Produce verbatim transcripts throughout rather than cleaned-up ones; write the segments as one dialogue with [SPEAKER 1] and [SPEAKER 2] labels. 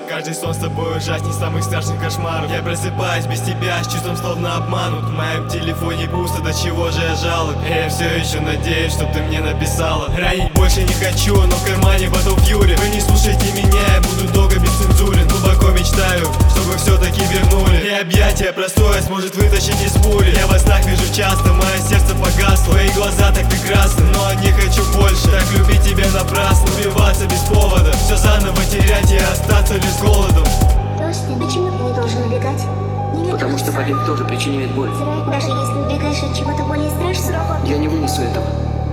[SPEAKER 1] Каждый сон с тобой ужасней самых страшных кошмаров. Я просыпаюсь без тебя, с чувством словно обманут. В моем телефоне пусто, до чего же я жалок. И я все еще надеюсь, чтоб ты мне написала. Ранить больше не хочу, но в кармане батл фьюри. Вы не слушайте меня, я буду долго без цензуры. Глубоко мечтаю, чтобы все-таки вернули. И объятия простое сможет вытащить из пули. Я во снах вижу часто, мое сердце погасло. Твои глаза так прекрасны, но не хочу больше. Так любить тебя напрасно, убиваться без повода. Все заново терять и остаться лишь с голодом.
[SPEAKER 2] Почему ты не должен убегать? Не
[SPEAKER 3] Потому что побег тоже причиняет боль.
[SPEAKER 2] Даже если убегаешь от чего-то более страшного.
[SPEAKER 3] Я не вынесу этого.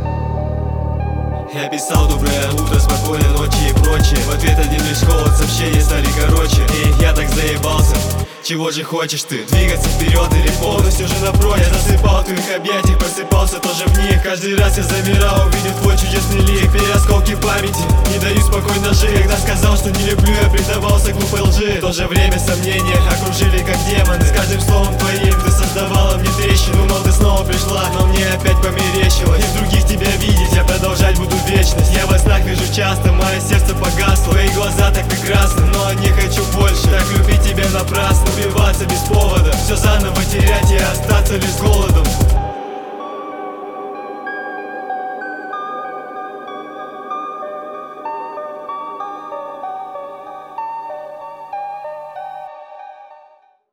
[SPEAKER 1] Я писал доброе утро, спокойной ночи и прочее. В ответ один лишь холод, сообщения стали короче. И я так заебался. Чего же хочешь ты? Двигаться вперед или полностью же напротив? Я засыпал в твоих объятиях, просыпался тоже в них. Каждый раз я замирал, увидев твой чудесный лик. Переосколки памяти, не даю спокойно жить. Когда сказал, что не люблю, я предавался глупой лжи. В то же время сомнения окружили как демоны. С каждым словом твоим ты создавала мне трещину. Мол, ты снова пришла, но мне опять померещилось. И в других тебя видеть, я продолжать буду вечность. Я во снах вижу часто, мое сердце погасло. Твои глаза так прекрасны, но не хочу больше. Так любить тебя напрасно, убиваться без повода. Все заново терять и остаться лишь с голодом.